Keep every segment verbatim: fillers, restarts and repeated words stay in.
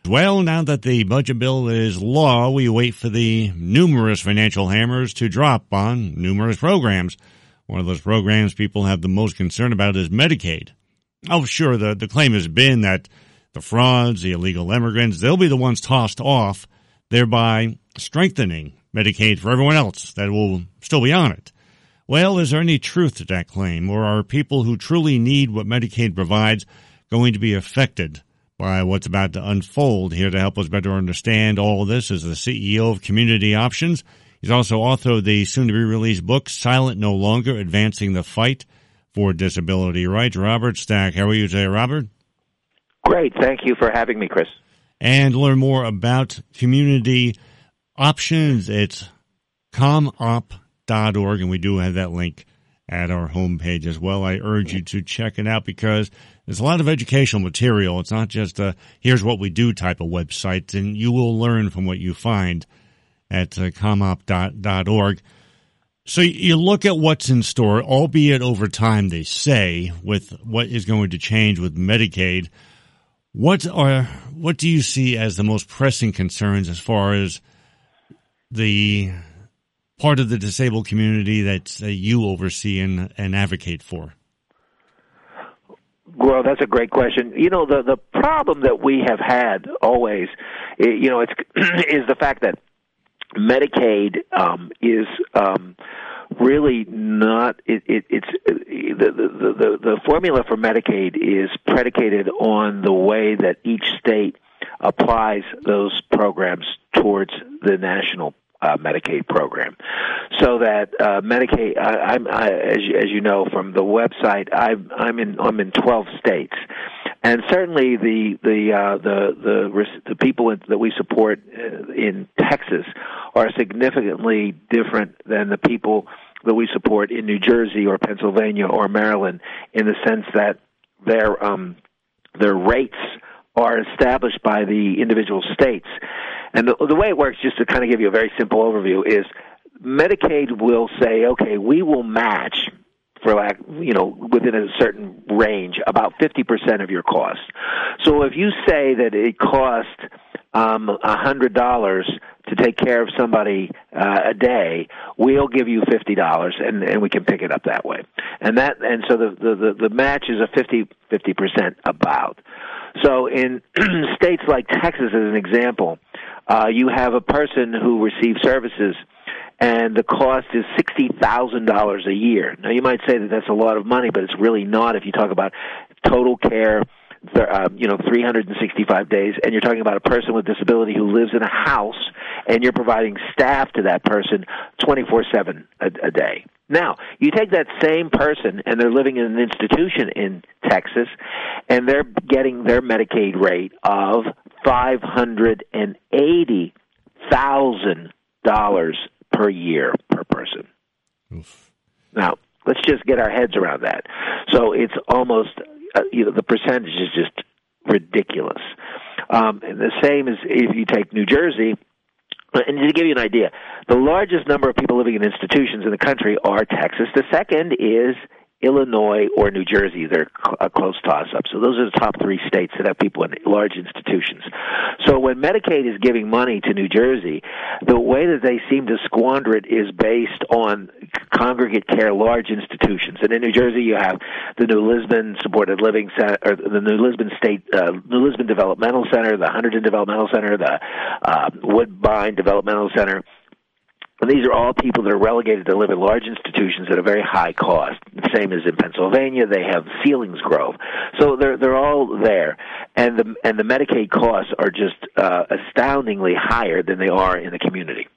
Well, now that the budget bill is law, we wait for the numerous financial hammers to drop on numerous programs. One of those programs people have the most concern about is Medicaid. Oh, sure, the, the claim has been that the frauds, the illegal immigrants, they'll be the ones tossed off, thereby strengthening Medicaid for everyone else that will still be on it. Well, is there any truth to that claim, or are people who truly need what Medicaid provides going to be affected by what's about to unfold? Here to help us better understand all of this is the C E O of Community Options. He's also author of the soon-to-be-released book, Silent No Longer, Advancing the Fight for Disability Rights. Robert Stack, how are you today, Robert? Great. Thank you for having me, Chris. And to learn more about Community Options, it's com op dot org, and we do have that link at our homepage as well. I urge you to check it out because there's a lot of educational material. It's not just a here's what we do type of website, and you will learn from what you find at uh, com op dot org. So you look at what's in store, albeit over time, they say, with what is going to change with Medicaid. What are what do you see as the most pressing concerns as far as the part of the disabled community that uh, you oversee and, and advocate for? Well, that's a great question. You know, the the problem that we have had always, you know, it's is the fact that Medicaid um, is um, really not. It, it, it's the, the the the formula for Medicaid is predicated on the way that each state applies those programs towards the national Uh, Medicaid program, so that uh, Medicaid. I, I'm, I, as, you, as you know from the website, I'm, I'm in I'm in twelve states, and certainly the the uh, the, the the people that we support in Texas are significantly different than the people that we support in New Jersey or Pennsylvania or Maryland, in the sense that their um, their rates are established by the individual states. And the, the way it works, just to kind of give you a very simple overview, is Medicaid will say, okay, we will match, for lack, you know, within a certain range, about fifty percent of your cost. So if you say that it costs um, one hundred dollars to take care of somebody uh, a day, we'll give you fifty dollars, and, and we can pick it up that way. And that, and so the, the, the match is a fifty percent about. So in states like Texas, as an example, uh, you have a person who receives services, and the cost is sixty thousand dollars a year. Now, you might say that that's a lot of money, but it's really not if you talk about total care, uh, you know, three hundred sixty-five days, and you're talking about a person with disability who lives in a house, and you're providing staff to that person twenty-four seven a, a day. Now, you take that same person, and they're living in an institution in Texas, and they're getting their Medicaid rate of five hundred eighty thousand dollars per year per person. Oof. Now, let's just get our heads around that. So it's almost, uh, you know, the percentage is just ridiculous. Um, and the same as if you take New Jersey. And to give you an idea, the largest number of people living in institutions in the country are Texas. The second is Illinois or New Jersey. They're a close toss-up. So those are the top three states that have people in large institutions. So when Medicaid is giving money to New Jersey, the way that they seem to squander it is based on congregate care, large institutions. And in New Jersey, you have the New Lisbon Supported Living Center, or the New Lisbon State, uh, New Lisbon Developmental Center, the Hunterdon Developmental Center, the uh, Woodbine Developmental Center. And these are all people that are relegated to live in large institutions at a very high cost. The same as in Pennsylvania, they have Selinsgrove. So they're they're all there, and the and the Medicaid costs are just uh, astoundingly higher than they are in the community.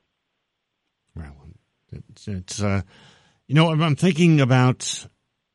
Well, it's, it's uh, you know, I'm thinking about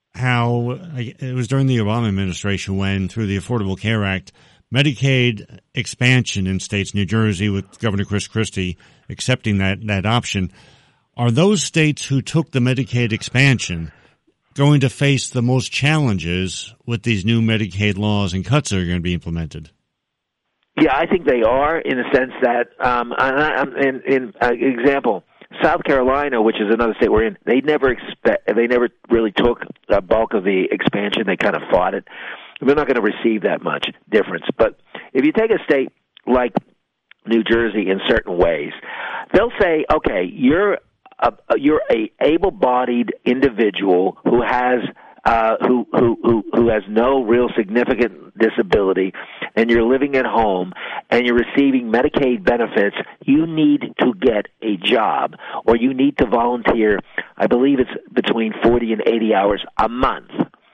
how it was during the Obama administration when, through the Affordable Care Act, Medicaid expansion in states, New Jersey with Governor Chris Christie accepting that, that option. Are those states who took the Medicaid expansion going to face the most challenges with these new Medicaid laws and cuts that are going to be implemented? Yeah, I think they are, in the sense that, um, in, in uh, example, South Carolina, which is another state we're in, they never expect, they never really took a bulk of the expansion. They kind of fought it. They're not going to receive that much difference. But if you take a state like New Jersey in certain ways. They'll say, okay, you're a, you're a able-bodied individual who has uh, who, who who who has no real significant disability, and you're living at home and you're receiving Medicaid benefits. You need to get a job, or you need to volunteer. I believe it's between forty and eighty hours a month.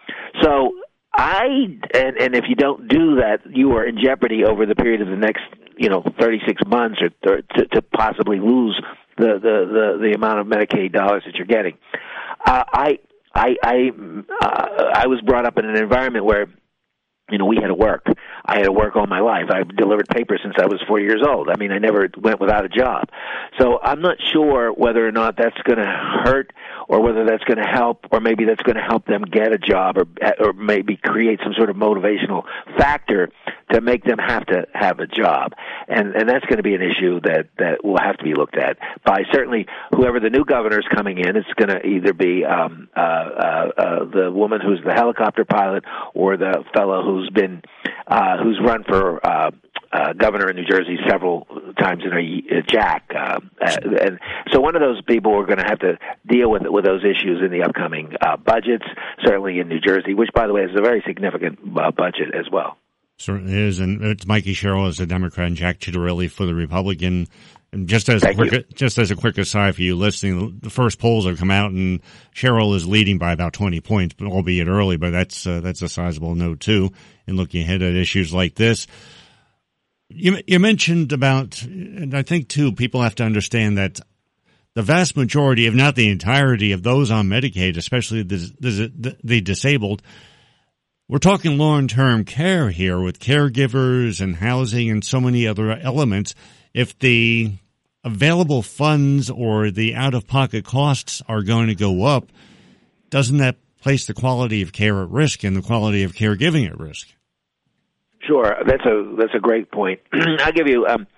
So I and and if you don't do that, you are in jeopardy over the period of the next, you know, thirty-six months, or, or to, to possibly lose the, the, the, the amount of Medicaid dollars that you're getting. Uh, I I I uh, I was brought up in an environment where, you know, we had to work. I had to work all my life. I've delivered papers since I was four years old. I mean, I never went without a job. So I'm not sure whether or not that's going to hurt, or whether that's going to help, or maybe that's going to help them get a job, or or maybe create some sort of motivational factor to make them have to have a job. And and that's going to be an issue that, that will have to be looked at by certainly whoever the new governor is coming in. It's going to either be um, uh, uh, uh, the woman who's the helicopter pilot, or the fellow who's been uh, who's run for uh, uh, governor in New Jersey several times in a uh, Jack. Uh, and so one of those people are going to have to deal with with those issues in the upcoming uh, budgets, certainly in New Jersey, which, by the way, is a very significant uh, budget as well. Certainly is, and it's Mikey Sherrill as the Democrat and Jack Ciattarelli for the Republican. And just as a quick, just as a quick aside for you listening, the first polls have come out, and Sherrill is leading by about twenty points, but albeit early. But that's uh, that's a sizable note too. In looking ahead at issues like this, you you mentioned about, and I think too, people have to understand that the vast majority, if not the entirety, of those on Medicaid, especially the the, the disabled. We're talking long-term care here with caregivers and housing and so many other elements. If the available funds or the out-of-pocket costs are going to go up, doesn't that place the quality of care at risk and the quality of caregiving at risk? Sure, that's a that's a great point. I'll give you um,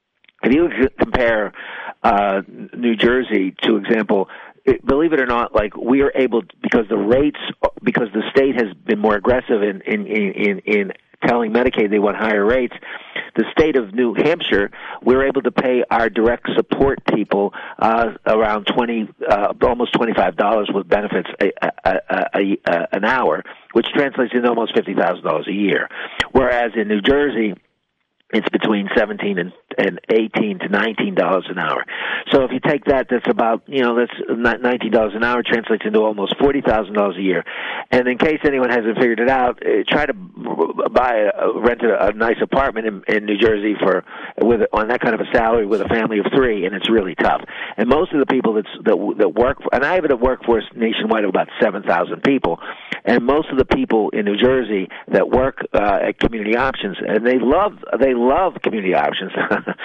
if you compare uh, New Jersey to example. It, believe it or not, like we are able, because the rates, because the state has been more aggressive in in in, in telling Medicaid they want higher rates. The state of New Hampshire, we're able to pay our direct support people uh, around twenty, uh, almost twenty-five dollars with benefits a, a, a, a, an hour, which translates into almost fifty thousand dollars a year. Whereas in New Jersey, it's between seventeen and, and eighteen to nineteen dollars an hour. So if you take that, that's about, you know, that's nineteen dollars an hour translates into almost forty thousand dollars a year. And in case anyone hasn't figured it out, uh, try to buy a, rent a, a nice apartment in, in New Jersey for with on that kind of a salary with a family of three, and it's really tough. And most of the people that's, that that work, and I have a workforce nationwide of about seven thousand people, and most of the people in New Jersey that work uh, at Community Options, and they love they love Community Options,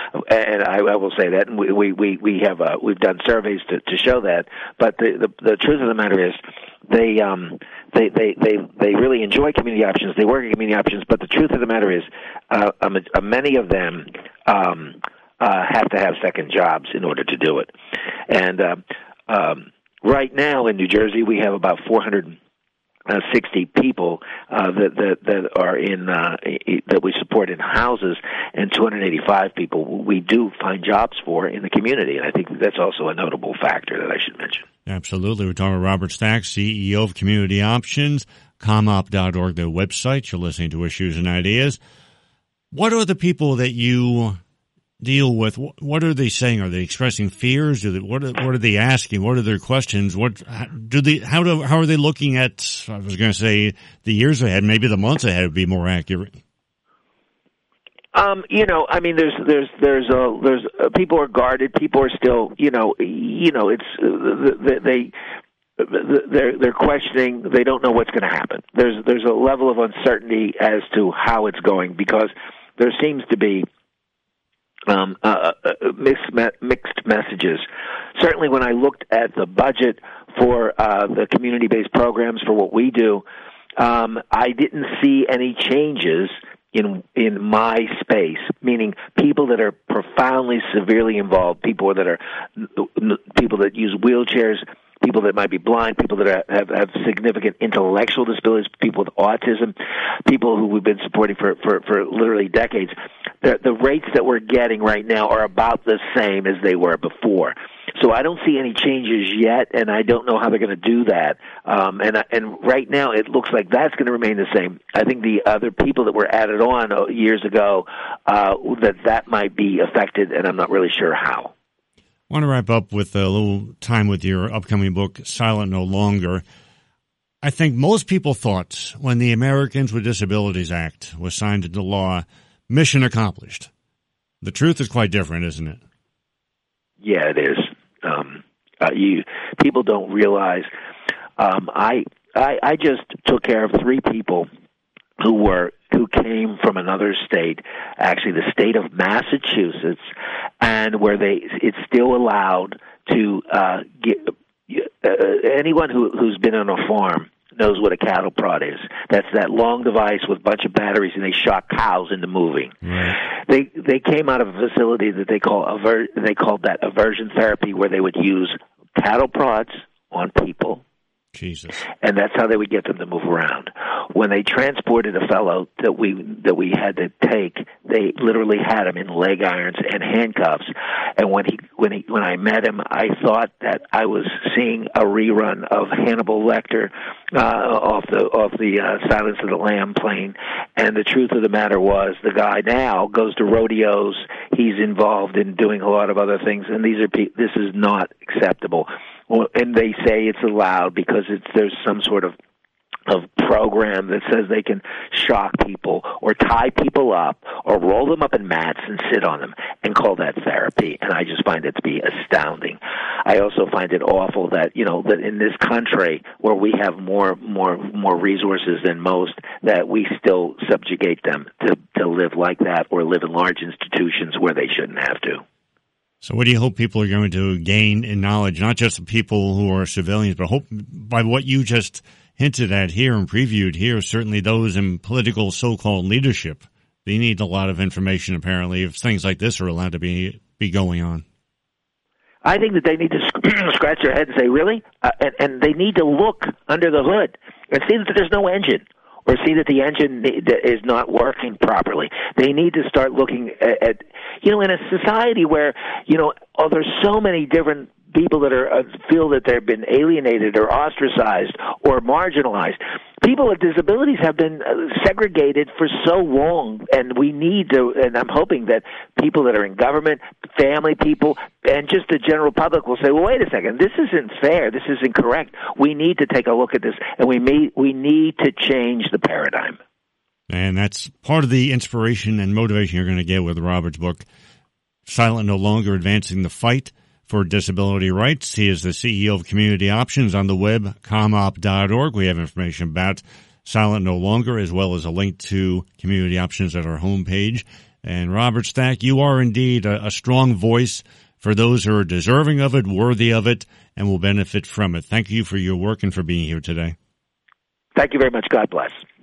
and I, I will say that, and we we we, we have uh, we've done surveys to, to show that. But the, the the truth of the matter is, they um they they they they really enjoy Community Options. They work at Community Options, but the truth of the matter is, uh, um, uh, many of them um, uh, have to have second jobs in order to do it. And uh, um, right now in New Jersey, we have about four hundred. Uh, sixty people uh, that, that that are in uh, that we support in houses, and two hundred eighty-five people we do find jobs for in the community, and I think that's also a notable factor that I should mention. Absolutely. We're talking with Robert Stack, C E O of Community Options, comop dot org, their website. You're listening to Issues and Ideas. What are the people that you deal with? What are they saying? Are they expressing fears? Do they, what are, what are they asking? What are their questions? What do they? How do how are they looking at? I was going to say the years ahead, maybe the months ahead would be more accurate. Um, you know, I mean, there's there's there's a there's uh, people are guarded. People are still, you know, you know, it's uh, they. They're they're questioning. They don't know what's going to happen. There's there's a level of uncertainty as to how it's going, because there seems to be Um, uh, uh, mixed, mixed messages. Certainly when I looked at the budget for uh, the community-based programs for what we do, um, I didn't see any changes in in my space, meaning people that are profoundly, severely involved, people that are people that use wheelchairs, people that might be blind, people that are, have, have significant intellectual disabilities, people with autism, people who we've been supporting for, for, for literally decades. The, the rates that we're getting right now are about the same as they were before. So I don't see any changes yet, and I don't know how they're going to do that. Um, and and right now it looks like that's going to remain the same. I think the other people that were added on years ago, uh, that that might be affected, and I'm not really sure how. I want to wrap up with a little time with your upcoming book, Silent No Longer. I think most people thought when the Americans with Disabilities Act was signed into law, mission accomplished. The truth is quite different, isn't it? Yeah, it is. Um, uh, you people don't realize. Um, I, I I just took care of three people who were who came from another state, actually the state of Massachusetts, and where they it's still allowed to uh, get uh, anyone who who's been on a farm knows what a cattle prod is. That's that long device with a bunch of batteries, and they shock cows into moving. Right. They they came out of a facility that they call aver- they called that aversion therapy, where they would use cattle prods on people. Jesus. And that's how they would get them to move around. When they transported a fellow that we that we had to take, they literally had him in leg irons and handcuffs. And when he when he when I met him, I thought that I was seeing a rerun of Hannibal Lecter uh, off the off the uh, Silence of the Lamb plane. And the truth of the matter was, the guy now goes to rodeos. He's involved in doing a lot of other things, and these are pe- this is not acceptable. Well, and they say it's allowed because it's there's some sort of of program that says they can shock people or tie people up or roll them up in mats and sit on them and call that therapy. And I just find it to be astounding. I also find it awful that, you know, that in this country where we have more more more resources than most, that we still subjugate them to, to live like that or live in large institutions where they shouldn't have to. So what do you hope people are going to gain in knowledge, not just the people who are civilians, but hope by what you just hinted at here and previewed here, certainly those in political so-called leadership, they need a lot of information, apparently, if things like this are allowed to be, be going on. I think that they need to scratch their head and say, really? Uh, and, and they need to look under the hood and see that there's no engine, or see that the engine is not working properly. They need to start looking at, at you know, in a society where, you know, oh, there's so many different people that are uh, feel that they've been alienated or ostracized or marginalized. People with disabilities have been uh, segregated for so long, and we need to, and I'm hoping that people that are in government, family people, and just the general public will say, well, wait a second, this isn't fair, this isn't correct. We need to take a look at this, and we may, we need to change the paradigm. And that's part of the inspiration and motivation you're going to get with Robert's book, Silent No Longer, Advancing the Fight for Disability Rights. He is the C E O of Community Options on the web, comop dot org. We have information about Silent No Longer, as well as a link to Community Options at our homepage. And Robert Stack, you are indeed a, a strong voice for those who are deserving of it, worthy of it, and will benefit from it. Thank you for your work and for being here today. Thank you very much. God bless.